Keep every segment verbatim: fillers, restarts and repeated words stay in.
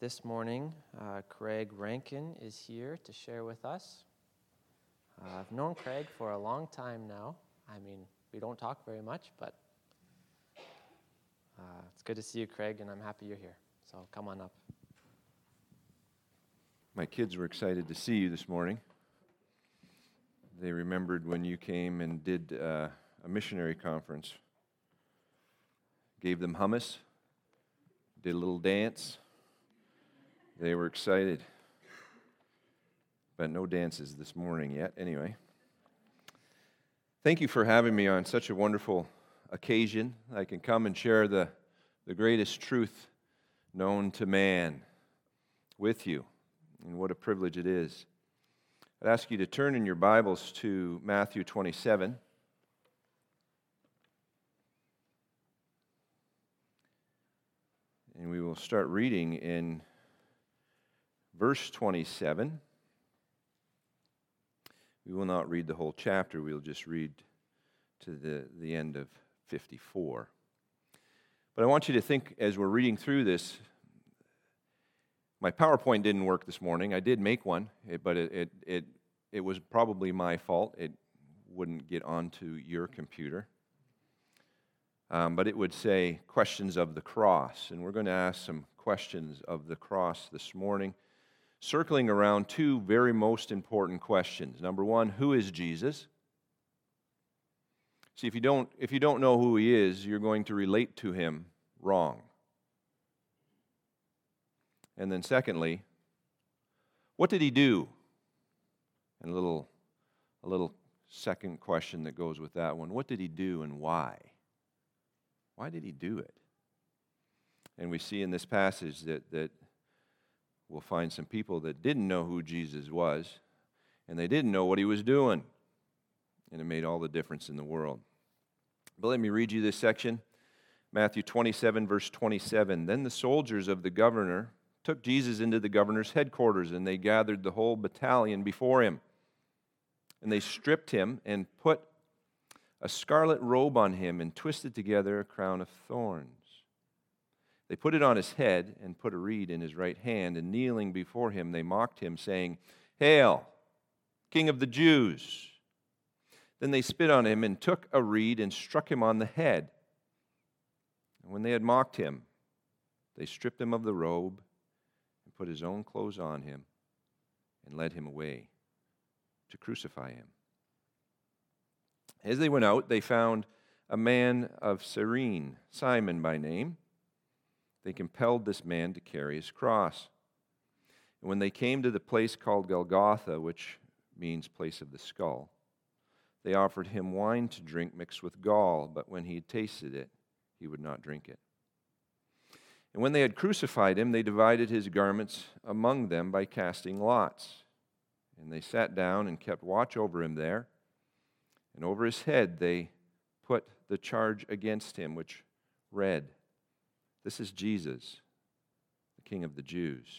This morning, uh, Craig Rankin is here to share with us. Uh, I've known Craig for a long time now. I mean, we don't talk very much, but uh, it's good to see you, Craig, and I'm happy you're here. So come on up. My kids were excited to see you this morning. They remembered when you came and did uh, a missionary conference. Gave them hummus, did a little dance. They were excited, but no dances this morning yet. Anyway, thank you for having me on such a wonderful occasion. I can come and share the, the greatest truth known to man with you, and what a privilege it is. I'd ask you to turn in your Bibles to Matthew twenty-seven. And we will start reading in verse twenty-seven. We will not read the whole chapter. We'll just read to the, the end of fifty-four. But I want you to think, as we're reading through this, my PowerPoint didn't work this morning. I did make one, but it, it, it, it was probably my fault. It wouldn't get onto your computer. Um, but it would say, questions of the cross. And we're going to ask some questions of the cross this morning, circling around two very most important questions. Number one, who is Jesus? See, if you don't, if you don't know who he is, you're going to relate to him wrong. And then secondly, what did he do? And a little, a little second question that goes with that one. What did he do and why? Why did he do it? And we see in this passage that, that we'll find some people that didn't know who Jesus was, and they didn't know what he was doing. And it made all the difference in the world. But let me read you this section. Matthew twenty-seven, verse twenty-seven. Then the soldiers of the governor took Jesus into the governor's headquarters, and they gathered the whole battalion before him. And they stripped him and put a scarlet robe on him and twisted together a crown of thorns. They put it on his head and put a reed in his right hand, and kneeling before him, they mocked him, saying, "Hail, King of the Jews!" Then they spit on him and took a reed and struck him on the head. And when they had mocked him, they stripped him of the robe and put his own clothes on him and led him away to crucify him. As they went out, they found a man of Cyrene, Simon by name. They compelled this man to carry his cross. And when they came to the place called Golgotha, which means place of the skull, they offered him wine to drink mixed with gall, but when he had tasted it, he would not drink it. And when they had crucified him, they divided his garments among them by casting lots. And they sat down and kept watch over him there. And over his head they put the charge against him, which read, "This is Jesus, the King of the Jews."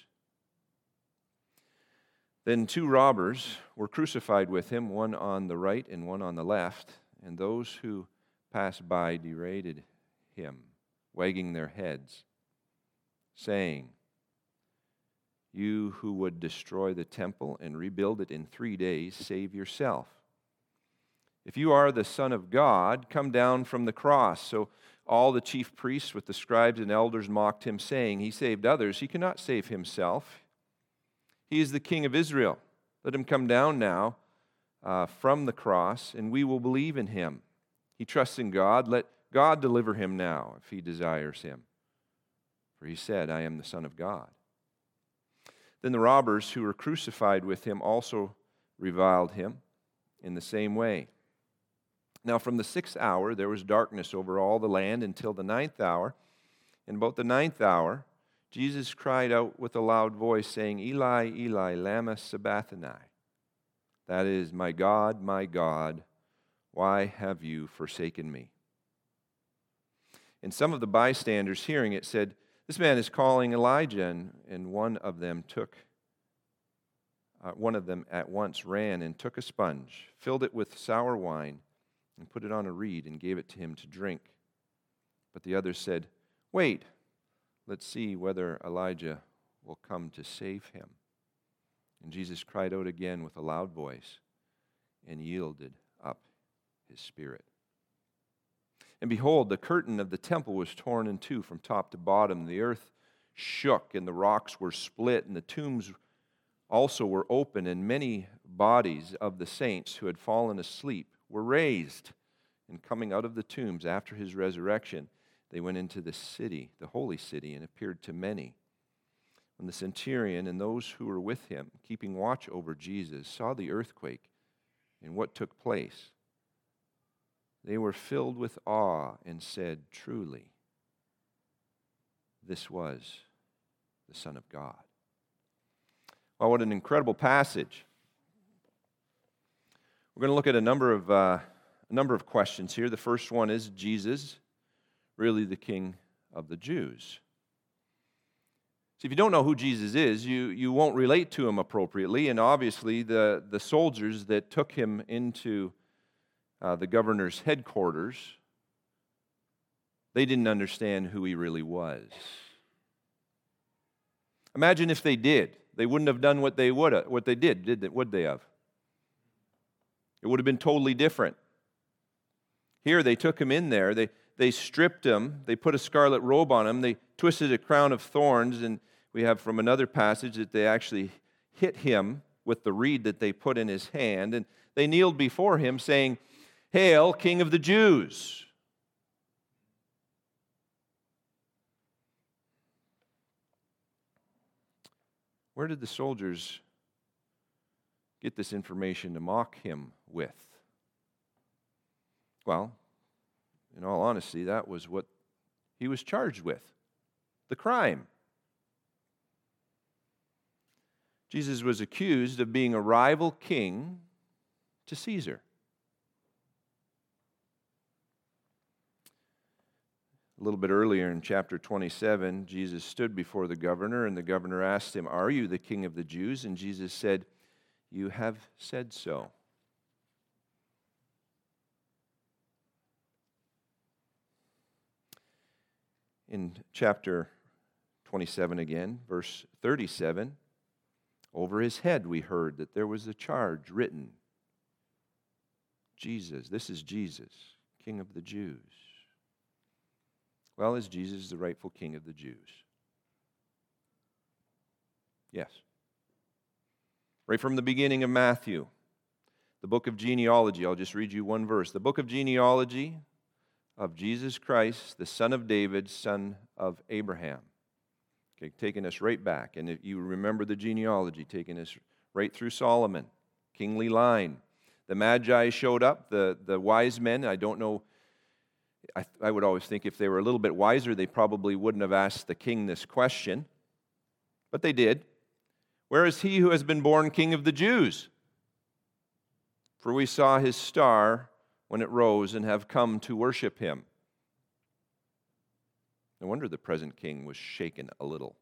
Then two robbers were crucified with him, one on the right and one on the left. And those who passed by derided him, wagging their heads, saying, "You who would destroy the temple and rebuild it in three days, save yourself. If you are the Son of God, come down from the cross." So all the chief priests with the scribes and elders mocked him, saying, "He saved others. He cannot save himself. He is the King of Israel. Let him come down now uh, from the cross, and we will believe in him. He trusts in God. Let God deliver him now, if he desires him. For he said, 'I am the Son of God.'" Then the robbers who were crucified with him also reviled him in the same way. Now from the sixth hour there was darkness over all the land until the ninth hour. And about the ninth hour, Jesus cried out with a loud voice, saying, "Eli, Eli, lama sabachthani?" That is, "My God, my God, why have you forsaken me?" And some of the bystanders hearing it said, "This man is calling Elijah." And, and one of them took, uh, one of them at once ran and took a sponge, filled it with sour wine, and put it on a reed and gave it to him to drink. But the others said, "Wait, let's see whether Elijah will come to save him. And Jesus cried out again with a loud voice and yielded up his spirit. And behold, the curtain of the temple was torn in two from top to bottom. The earth shook, and the rocks were split, and the tombs also were open, and many bodies of the saints who had fallen asleep were raised. And coming out of the tombs after his resurrection, they went into the city, the holy city, and appeared to many. When the centurion and those who were with him, keeping watch over Jesus, saw the earthquake and what took place, they were filled with awe and said, "Truly, this was the Son of God." Well, what an incredible passage. We're going to look at a number of uh, a number of questions here. The first one is, Jesus really the King of the Jews? See, if you don't know who Jesus is, you, you won't relate to him appropriately, and obviously the, the soldiers that took him into uh, the governor's headquarters, they didn't understand who he really was. Imagine if they did. They wouldn't have done what they would have, what they did, did they, would they have? It would have been totally different. Here they took him in there, they, they stripped him, they put a scarlet robe on him, they twisted a crown of thorns, and we have from another passage that they actually hit him with the reed that they put in his hand, and they kneeled before him saying, "Hail, King of the Jews!" Where did the soldiers get this information to mock him with? Well, in all honesty, that was what he was charged with, the crime. Jesus was accused of being a rival king to Caesar. A little bit earlier in chapter twenty-seven, Jesus stood before the governor, and the governor asked him, "Are you the King of the Jews?" And Jesus said, "You have said so." In chapter twenty-seven again, verse thirty-seven, over his head we heard that there was a charge written, Jesus, this is Jesus, King of the Jews. Well, is Jesus the rightful King of the Jews? Yes. Right from the beginning of Matthew, the book of genealogy, I'll just read you one verse. The book of genealogy of Jesus Christ, the son of David, son of Abraham. Okay, taking us right back. And if you remember the genealogy, taking us right through Solomon, kingly line. The Magi showed up, the, the wise men. I don't know, I, I would always think if they were a little bit wiser, they probably wouldn't have asked the king this question. But they did. Where is he who has been born King of the Jews? For we saw his star when it rose and have come to worship him. No wonder the present king was shaken a little.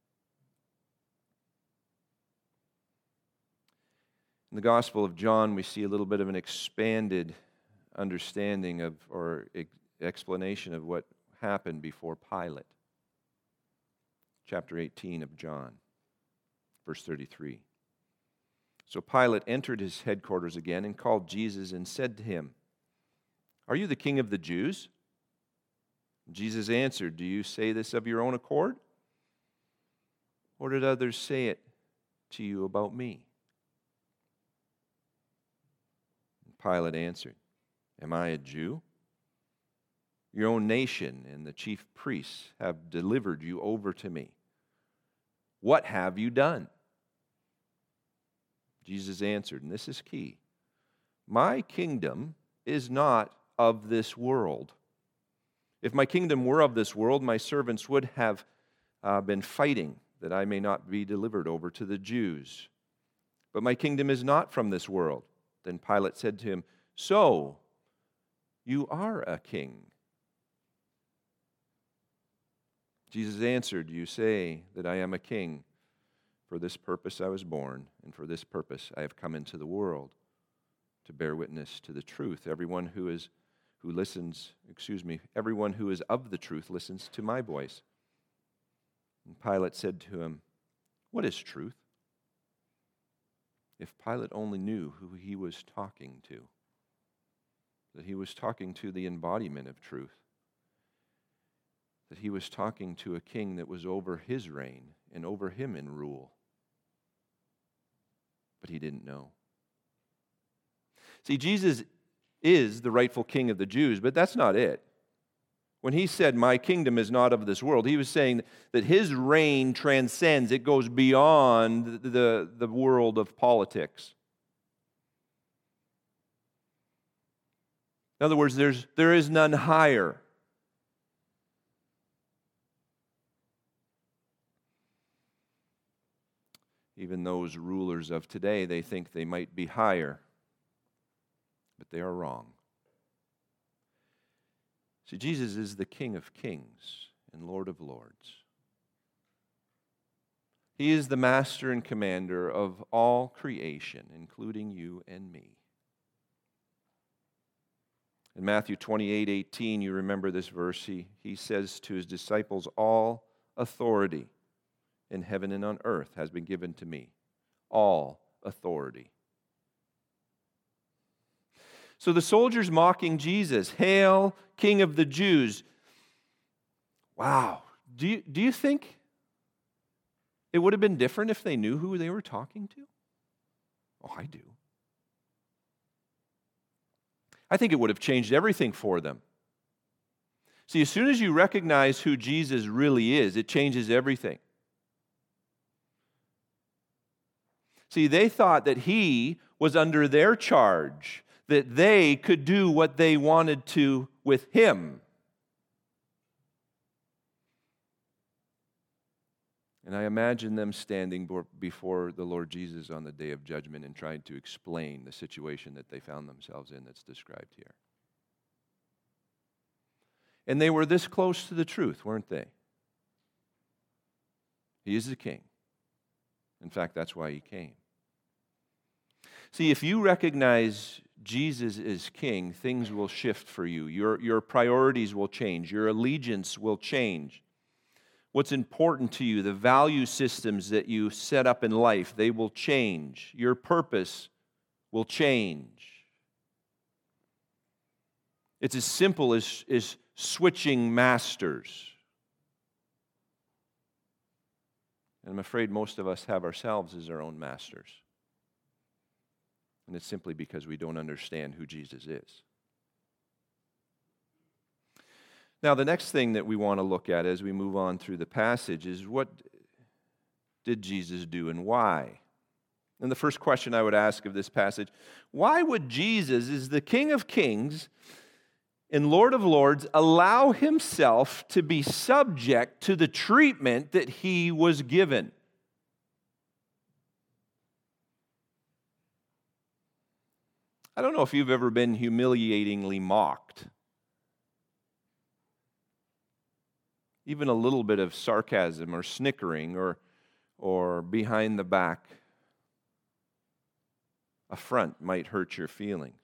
In the Gospel of John, we see a little bit of an expanded understanding of, or explanation of what happened before Pilate. Chapter eighteen of John, verse thirty-three. So Pilate entered his headquarters again and called Jesus and said to him, "Are you the King of the Jews?" Jesus answered, "Do you say this of your own accord? Or did others say it to you about me?" And Pilate answered, "Am I a Jew? Your own nation and the chief priests have delivered you over to me. What have you done?" Jesus answered, and this is key, "My kingdom is not of this world. If my kingdom were of this world, my servants would have uh, been fighting that I may not be delivered over to the Jews. But my kingdom is not from this world." Then Pilate said to him, "So, you are a king." Jesus answered, "You say that I am a king. For this purpose I was born, and for this purpose I have come into the world, to bear witness to the truth. Everyone who is who listens, excuse me, everyone who is of the truth listens to my voice." And Pilate said to him, What is truth? If Pilate only knew who he was talking to, that he was talking to the embodiment of truth, that he was talking to a king that was over his reign and over him in rule. But he didn't know. See, Jesus is the rightful king of the Jews, but that's not it. When he said, "My kingdom is not of this world," he was saying that his reign transcends, it goes beyond the, the world of politics. In other words, there's, there is none higher. Even those rulers of today, they think they might be higher, but they are wrong. See, Jesus is the King of kings and Lord of lords. He is the master and commander of all creation, including you and me. In Matthew twenty-eight eighteen, you remember this verse, he, he says to his disciples, "All authority in heaven and on earth has been given to me." All authority. So the soldiers mocking Jesus, "Hail, King of the Jews." Wow. Do you, do you think it would have been different if they knew who they were talking to? Oh, I do. I think it would have changed everything for them. See, as soon as you recognize who Jesus really is, it changes everything. See, they thought that he was under their charge, that they could do what they wanted to with him. And I imagine them standing before the Lord Jesus on the day of judgment and trying to explain the situation that they found themselves in that's described here. And they were this close to the truth, weren't they? He is the king. In fact, that's why he came. See, if you recognize Jesus is king, things will shift for you. Your, your priorities will change. Your allegiance will change. What's important to you, the value systems that you set up in life, they will change. Your purpose will change. It's as simple as, as switching masters. And I'm afraid most of us have ourselves as our own masters. And it's simply because we don't understand who Jesus is. Now, the next thing that we want to look at as we move on through the passage is, what did Jesus do and why? And the first question I would ask of this passage, why would Jesus, as the King of Kings and Lord of Lords, allow himself to be subject to the treatment that he was given? I don't know if you've ever been humiliatingly mocked. Even a little bit of sarcasm or snickering or, or behind the back affront might hurt your feelings.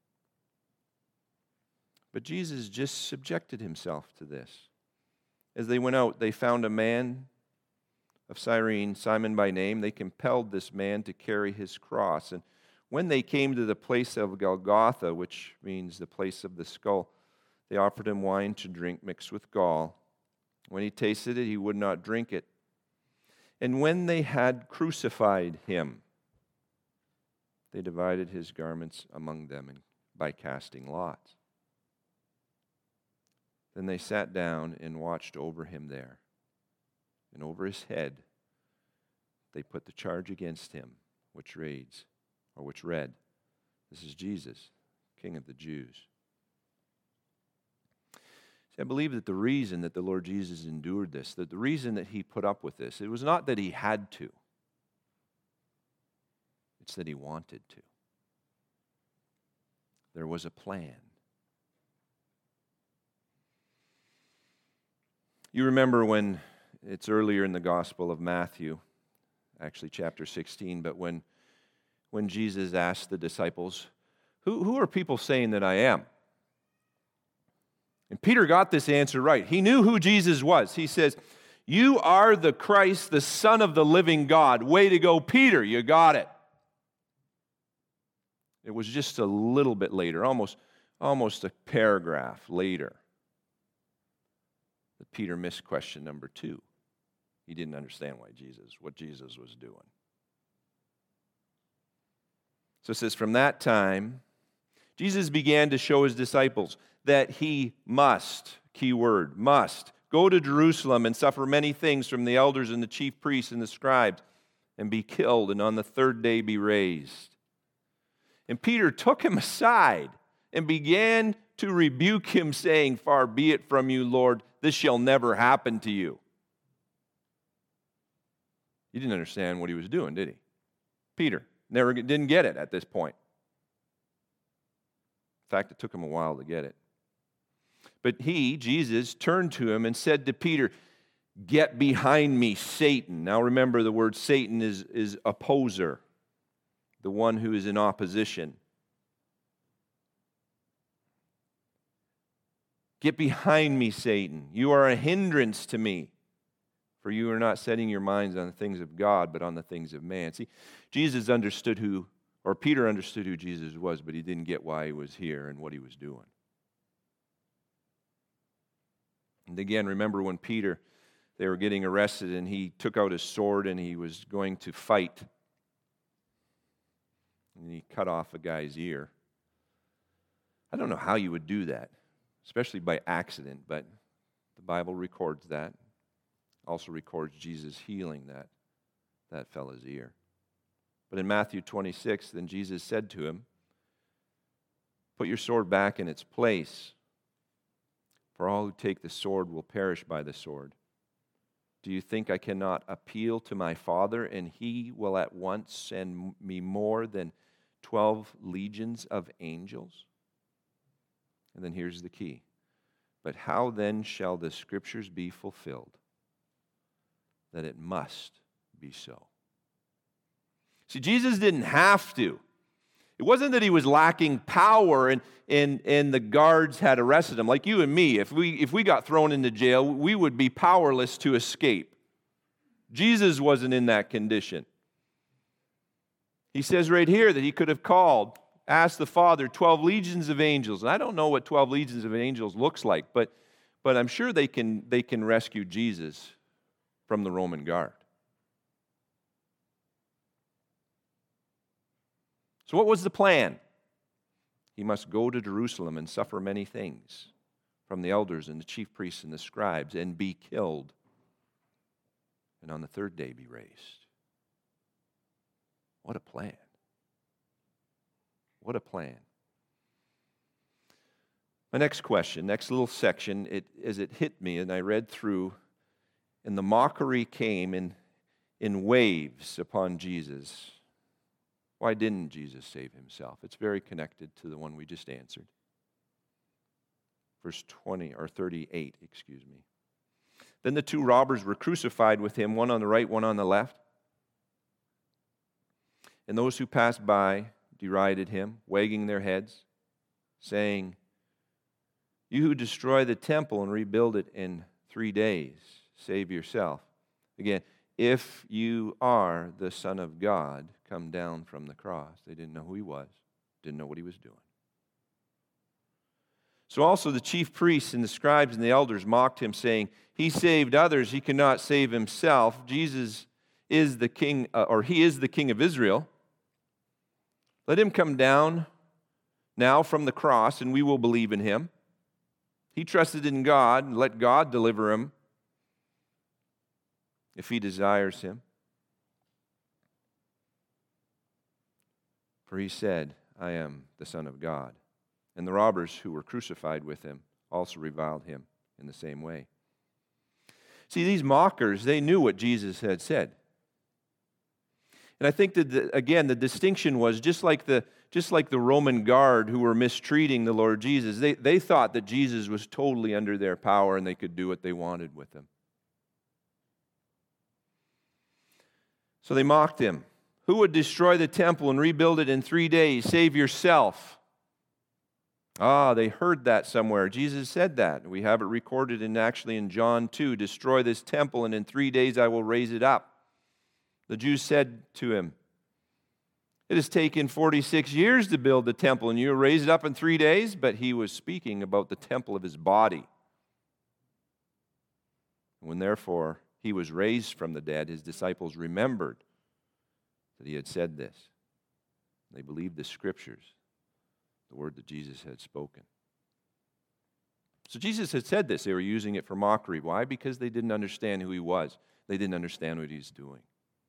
But Jesus just subjected himself to this. As they went out, they found a man of Cyrene, Simon by name. They compelled this man to carry his cross. And when they came to the place of Golgotha, which means the place of the skull, they offered him wine to drink mixed with gall. When he tasted it, he would not drink it. And when they had crucified him, they divided his garments among them by casting lots. Then they sat down and watched over him there. And over his head, they put the charge against him, which reads, or which read, "This is Jesus, King of the Jews." See, I believe that the reason that the Lord Jesus endured this, that the reason that he put up with this, it was not that he had to. It's that he wanted to. There was a plan. You remember when, it's earlier in the Gospel of Matthew, actually chapter sixteen, but when, when Jesus asked the disciples, who, who are people saying that I am? And Peter got this answer right. He knew who Jesus was. He says, You are the Christ, the Son of the living God. Way to go, Peter, you got it. It was just a little bit later, almost, almost a paragraph later, that Peter missed question number two. He didn't understand why Jesus, what Jesus was doing. So it says, from that time, Jesus began to show his disciples that he must, key word, must, go to Jerusalem and suffer many things from the elders and the chief priests and the scribes, and be killed, and on the third day be raised. And Peter took him aside and began to rebuke him, saying, Far be it from you, Lord, this shall never happen to you. He didn't understand what he was doing, did he? Peter never didn't get it at this point. In fact, it took him a while to get it. But he, Jesus, turned to him and said to Peter, Get behind me, Satan. Now remember, the word Satan is, is opposer, the one who is in opposition. Get behind me, Satan. You are a hindrance to me, for you are not setting your minds on the things of God, but on the things of man. See, Jesus understood who, or Peter understood who Jesus was, but he didn't get why he was here and what he was doing. And again, remember when Peter, they were getting arrested and he took out his sword and he was going to fight. And he cut off a guy's ear. I don't know how you would do that, especially by accident, but the Bible records that. Also records Jesus healing that, that fella's ear. But in Matthew twenty-six, then Jesus said to him, Put your sword back in its place, for all who take the sword will perish by the sword. Do you think I cannot appeal to my Father, and he will at once send me more than twelve legions of angels? And then here's the key. But how then shall the Scriptures be fulfilled, that it must be so? See, Jesus didn't have to. It wasn't that he was lacking power and, and, and the guards had arrested him. Like you and me, if we, if we got thrown into jail, we would be powerless to escape. Jesus wasn't in that condition. He says right here that he could have called, asked the Father, twelve legions of angels. And I don't know what twelve legions of angels looks like, but, but I'm sure they can, they can rescue Jesus from the Roman guard. So what was the plan? He must go to Jerusalem and suffer many things from the elders and the chief priests and the scribes and be killed, and on the third day be raised. What a plan. What a plan. My next question, next little section, it, as it hit me and I read through, and the mockery came in, in waves upon Jesus. Why didn't Jesus save himself? It's very connected to the one we just answered. Verse twenty, or thirty-eight, excuse me. Then the two robbers were crucified with him, one on the right, one on the left. And those who passed by derided him, wagging their heads, saying, You who destroy the temple and rebuild it in three days, save yourself. Again, if you are the Son of God, come down from the cross. They didn't know who he was, didn't know what he was doing. So also the chief priests and the scribes and the elders mocked him, saying, He saved others, he cannot save himself. Jesus is the king, uh, or he is the king of Israel. Let him come down now from the cross, and we will believe in him. He trusted in God, and let God deliver him if he desires him. For he said, I am the Son of God. And the robbers who were crucified with him also reviled him in the same way. See, these mockers, they knew what Jesus had said. And I think that, the, again, the distinction was just like the, just like the Roman guard who were mistreating the Lord Jesus. They, they thought that Jesus was totally under their power and they could do what they wanted with him. So they mocked him. Who would destroy the temple and rebuild it in three days? Save yourself. Ah, they heard that somewhere. Jesus said that. We have it recorded in actually in John two. Destroy this temple, and in three days I will raise it up. The Jews said to him, it has taken forty-six years to build the temple, and you will raise it up in three days? But he was speaking about the temple of his body. When therefore he was raised from the dead, his disciples remembered that he had said this. They believed the scriptures, the word that Jesus had spoken. So Jesus had said this. They were using it for mockery. Why? Because they didn't understand who he was. They didn't understand what he was doing.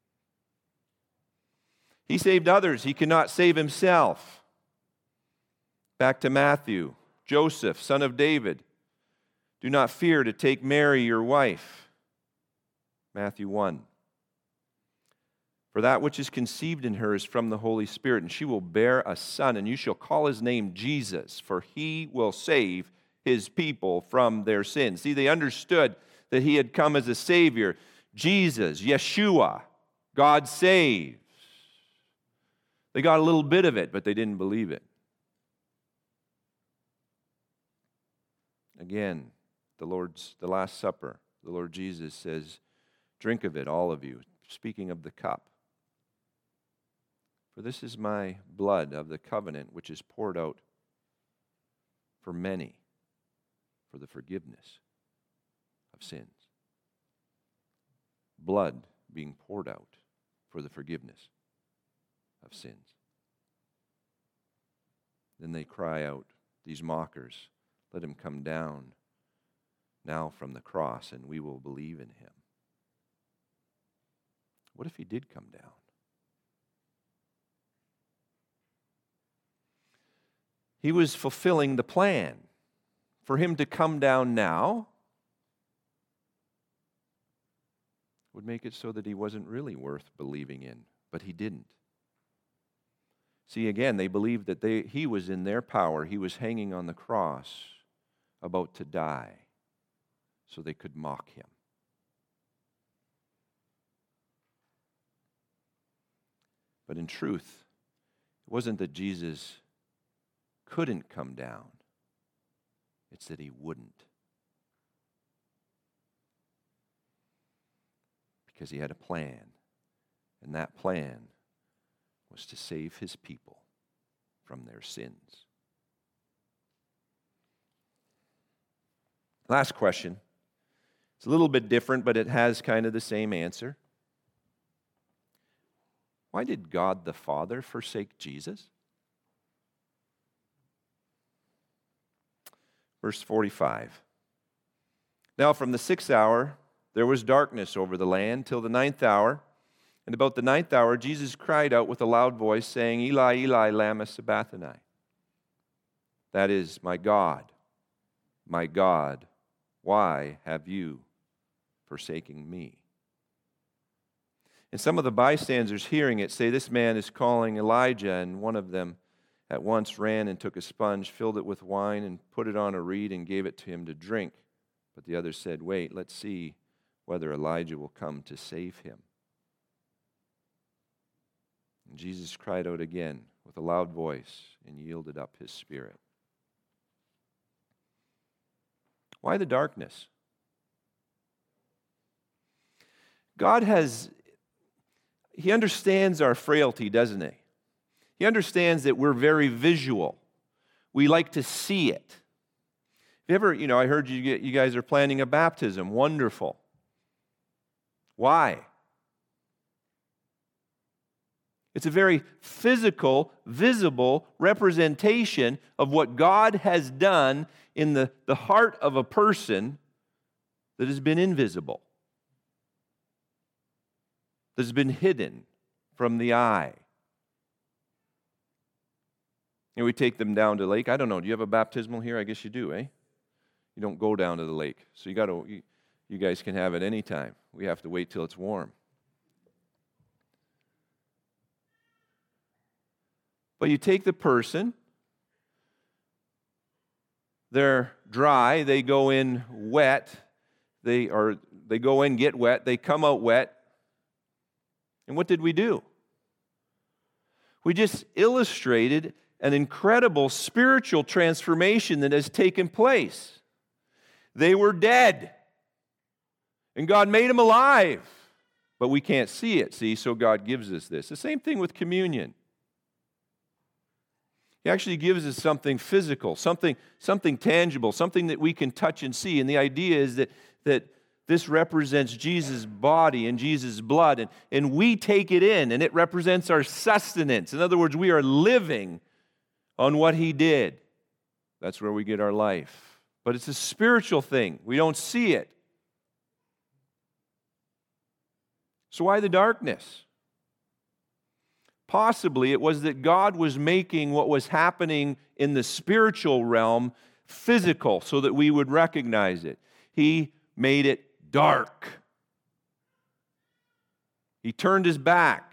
He saved others. He cannot save himself. Back to Matthew. Joseph, son of David, do not fear to take Mary, your wife. Matthew one. For that which is conceived in her is from the Holy Spirit, and she will bear a son, and you shall call his name Jesus, for he will save his people from their sins. See, they understood that he had come as a Savior. Jesus, Yeshua, God saves. They got a little bit of it, but they didn't believe it. Again, the Lord's the Last Supper, the Lord Jesus says, drink of it, all of you, speaking of the cup. For this is my blood of the covenant, which is poured out for many for the forgiveness of sins. Blood being poured out for the forgiveness of sins. Then they cry out, these mockers, let him come down now from the cross, and we will believe in him. What if he did come down? He was fulfilling the plan. For him to come down now would make it so that he wasn't really worth believing in, but he didn't. See, again, they believed that they, he was in their power. He was hanging on the cross, about to die, so they could mock him. But in truth, it wasn't that Jesus couldn't come down. It's that he wouldn't. Because he had a plan. And that plan was to save his people from their sins. Last question. It's a little bit different, but it has kind of the same answer. Why did God the Father forsake Jesus? Verse forty-five. Now from the sixth hour there was darkness over the land till the ninth hour. And about the ninth hour Jesus cried out with a loud voice, saying, Eli, Eli, lama sabachthani. That is, my God, my God, why have you forsaken me? And some of the bystanders hearing it say, this man is calling Elijah, and one of them at once ran and took a sponge, filled it with wine, and put it on a reed and gave it to him to drink. But the others said, wait, let's see whether Elijah will come to save him. And Jesus cried out again with a loud voice and yielded up his spirit. Why the darkness? God has, he understands our frailty, doesn't he? He understands that we're very visual. We like to see it. If you ever, you know, I heard you, get, you guys are planning a baptism. Wonderful. Why? It's a very physical, visible representation of what God has done in the, the heart of a person that has been invisible, that has been hidden from the eye. And we take them down to the lake. I don't know. Do you have a baptismal here? I guess you do, eh? You don't go down to the lake. So you got to. You, you guys can have it any time. We have to wait till it's warm. But you take the person, they're dry, they go in wet, they or they go in, get wet, they come out wet. And what did we do? We just illustrated an incredible spiritual transformation that has taken place. They were dead, and God made them alive, but we can't see it, see, so God gives us this. The same thing with communion. He actually gives us something physical, something, something tangible, something that we can touch and see, and the idea is that, that this represents Jesus' body and Jesus' blood, and, and we take it in, and it represents our sustenance. In other words, we are living on what He did. That's where we get our life. But it's a spiritual thing. We don't see it. So why the darkness? Possibly it was that God was making what was happening in the spiritual realm physical so that we would recognize it. He made it dark. He turned His back.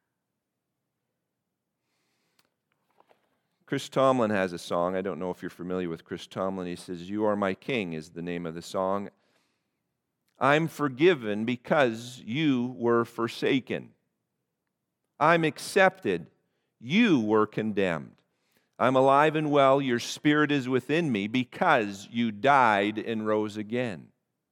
Chris Tomlin has a song. I don't know if you're familiar with Chris Tomlin. He says, "You Are My King" is the name of the song. I'm forgiven because you were forsaken. I'm accepted. You were condemned. I'm alive and well. Your spirit is within me because you died and rose again.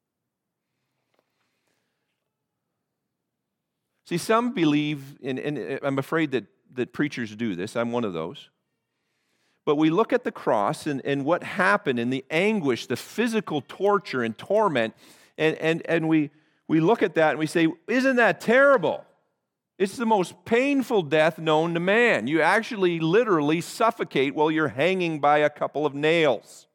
See, some believe, and, and I'm afraid that, that preachers do this. I'm one of those. But we look at the cross and, and what happened and the anguish, the physical torture and torment, and, and, and we, we look at that and we say, isn't that terrible? It's the most painful death known to man. You actually literally suffocate while you're hanging by a couple of nails.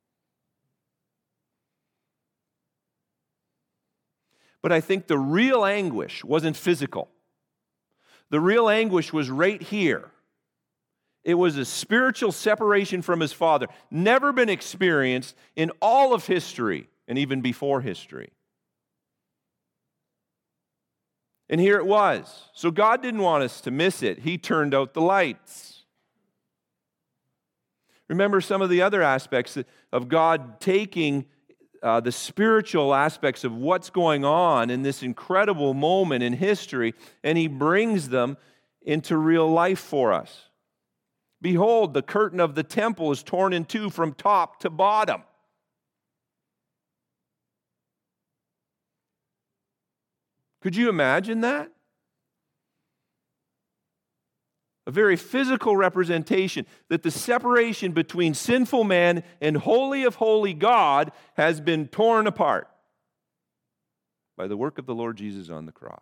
But I think the real anguish wasn't physical. The real anguish was right here. It was a spiritual separation from His Father, never been experienced in all of history and even before history. And here it was. So God didn't want us to miss it. He turned out the lights. Remember some of the other aspects of God taking uh, the spiritual aspects of what's going on in this incredible moment in history, and He brings them into real life for us. Behold, the curtain of the temple is torn in two from top to bottom. Could you imagine that? A very physical representation that the separation between sinful man and holy of holy God has been torn apart by the work of the Lord Jesus on the cross.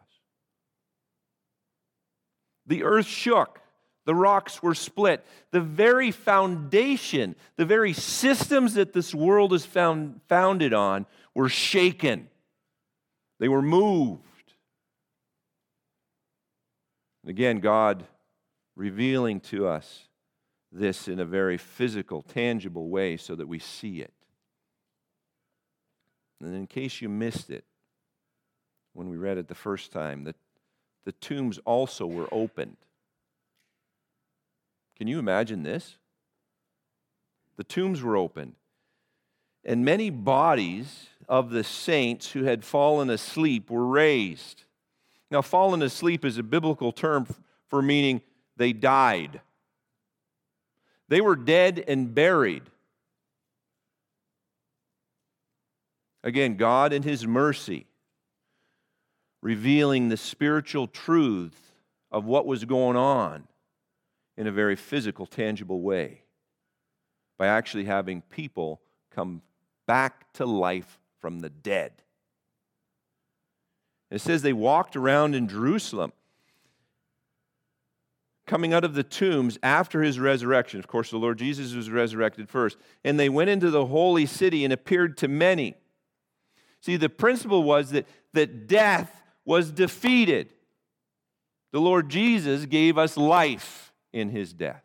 The earth shook. The rocks were split. The very foundation, the very systems that this world is found, founded on were shaken. They were moved. And again, God revealing to us this in a very physical, tangible way so that we see it. And in case you missed it, when we read it the first time, that the tombs also were opened. Can you imagine this? The tombs were opened, and many bodies of the saints who had fallen asleep were raised. Now, fallen asleep is a biblical term for meaning they died. They were dead and buried. Again, God in His mercy, revealing the spiritual truth of what was going on in a very physical, tangible way by actually having people come back to life from the dead. It says they walked around in Jerusalem, coming out of the tombs after His resurrection. Of course, the Lord Jesus was resurrected first. And they went into the holy city and appeared to many. See, the principle was that, that death was defeated. The Lord Jesus gave us life in His death.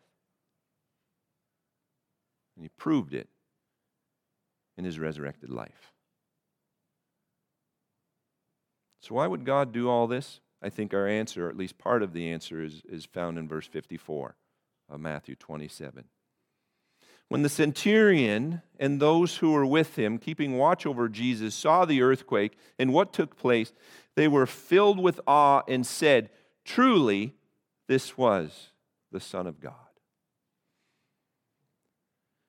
And He proved it in His resurrected life. So why would God do all this? I think our answer, or at least part of the answer, is, is found in verse fifty-four of Matthew twenty-seven. When the centurion and those who were with him, keeping watch over Jesus, saw the earthquake and what took place, they were filled with awe and said, "Truly, this was the Son of God."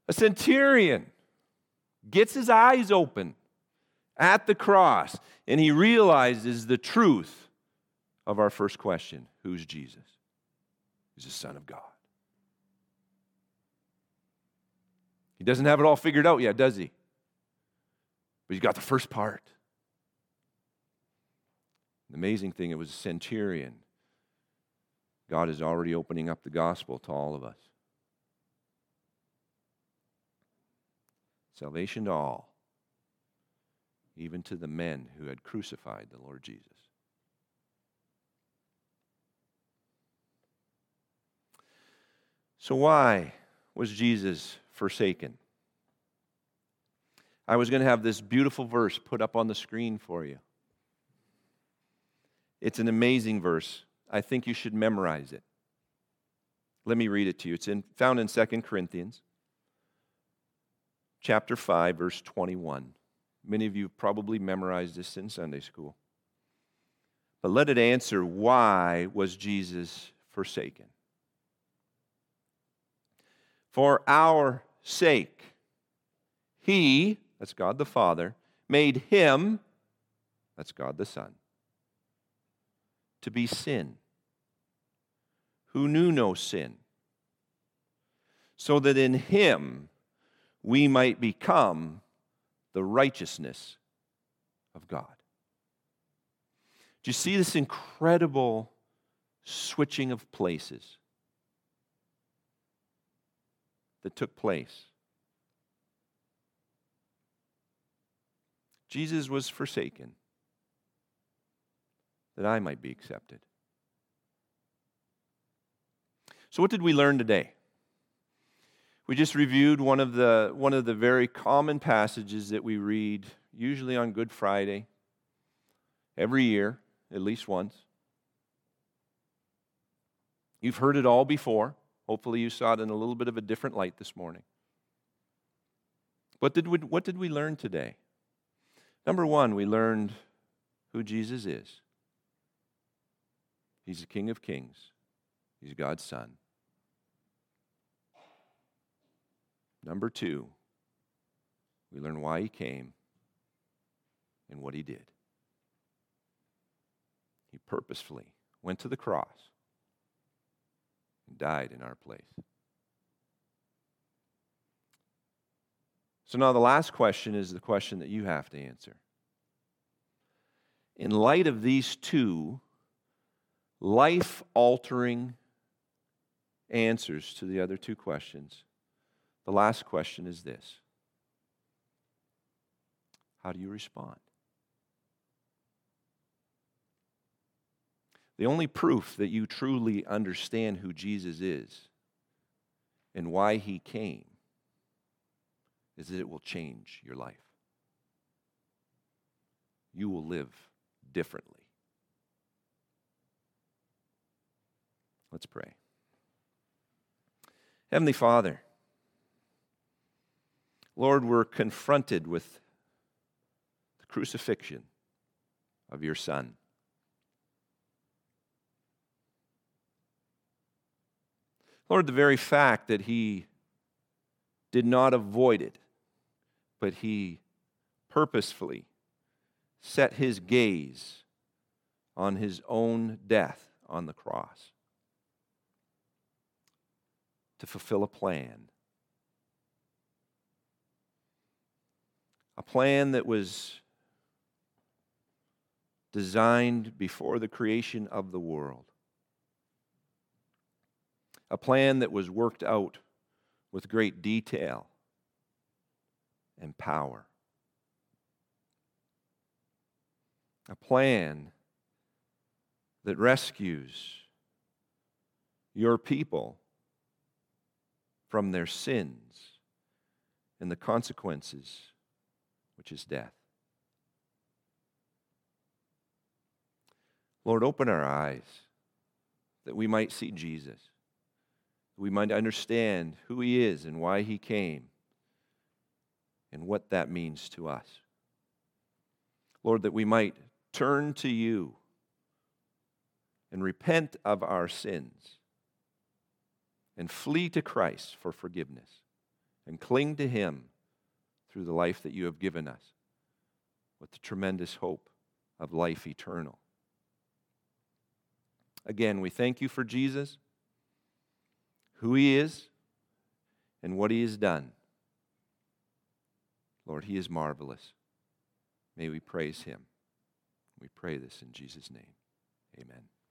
A centurion gets his eyes open at the cross, and he realizes the truth of our first question. Who's Jesus? He's the Son of God. He doesn't have it all figured out yet, does he? But he's got the first part. The amazing thing, it was a centurion. God is already opening up the gospel to all of us. Salvation to all, even to the men who had crucified the Lord Jesus. So why was Jesus forsaken? I was going to have this beautiful verse put up on the screen for you. It's an amazing verse. I think you should memorize it. Let me read it to you. It's in, found in Second Corinthians chapter five, verse twenty-one. Many of you have probably memorized this in Sunday school. But let it answer, why was Jesus forsaken? For our sake, He, that's God the Father, made Him, that's God the Son, to be sin, who knew no sin, so that in Him we might become the righteousness of God. Do you see this incredible switching of places that took place? Jesus was forsaken that I might be accepted. So what did we learn today? We just reviewed one of the one of the very common passages that we read, usually on Good Friday, every year, at least once. You've heard it all before. Hopefully you saw it in a little bit of a different light this morning. What did we, what did we learn today? Number one, we learned who Jesus is. He's the King of Kings. He's God's Son. Number two, we learn why He came and what He did. He purposefully went to the cross and died in our place. So now the last question is the question that you have to answer. In light of these two life-altering answers to the other two questions, the last question is this: how do you respond? The only proof that you truly understand who Jesus is and why He came is that it will change your life. You will live differently. Let's pray. Heavenly Father, Lord, we're confronted with the crucifixion of your Son. Lord, the very fact that He did not avoid it, but He purposefully set His gaze on His own death on the cross to fulfill a plan. A plan that was designed before the creation of the world. A plan that was worked out with great detail and power. A plan that rescues your people from their sins and the consequences, which is death. Lord, open our eyes that we might see Jesus, that we might understand who He is and why He came and what that means to us. Lord, that we might turn to You and repent of our sins and flee to Christ for forgiveness and cling to Him through the life that you have given us with the tremendous hope of life eternal. Again, we thank you for Jesus, who He is, and what He has done. Lord, He is marvelous. May we praise Him. We pray this in Jesus' name. Amen.